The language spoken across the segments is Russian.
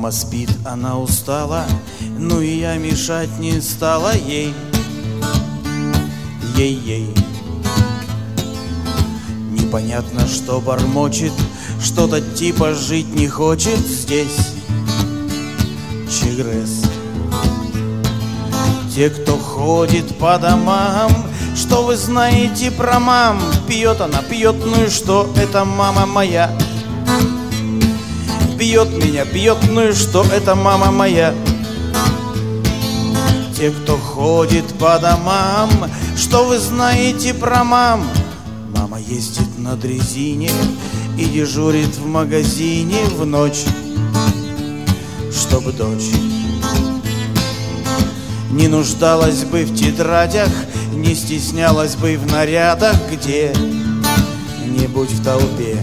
Мама спит, она устала, ну и я мешать не стала ей. Ей-ей. Непонятно, что бормочет, что-то типа жить не хочет здесь. Чегрес. Те, кто ходит по домам, что вы знаете про мам? Пьет она, пьет, ну и что, это мама моя. Бьет меня, бьет, ну и что, это мама моя. Те, кто ходит по домам, что вы знаете про мам? Мама ездит на дрезине и дежурит в магазине в ночь, чтобы дочь не нуждалась бы в тетрадях, не стеснялась бы в нарядах где-нибудь в толпе.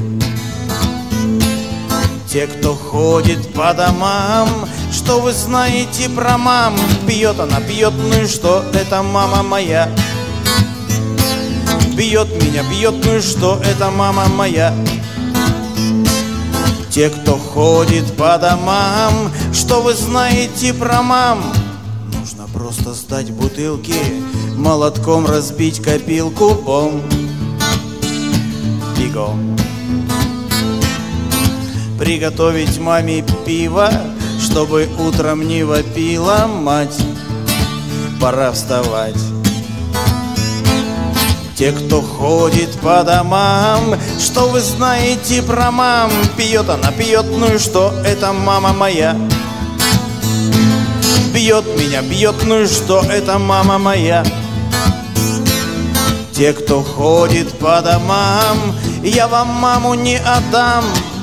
Те, кто ходит по домам, что вы знаете про мам? Пьет она, пьет, ну и что, это мама моя. Бьет меня, бьет, ну и что, это мама моя. Те, кто ходит по домам, что вы знаете про мам? Нужно просто сдать бутылки, молотком разбить копилку, бом, бегом. Приготовить маме пиво, чтобы утром не вопила мать. Пора вставать. Те, кто ходит по домам, что вы знаете про мам? Пьет она, пьет, ну и что, это мама моя. Бьет меня, бьет, ну и что, это мама моя. Те, кто ходит по домам, я вам маму не отдам.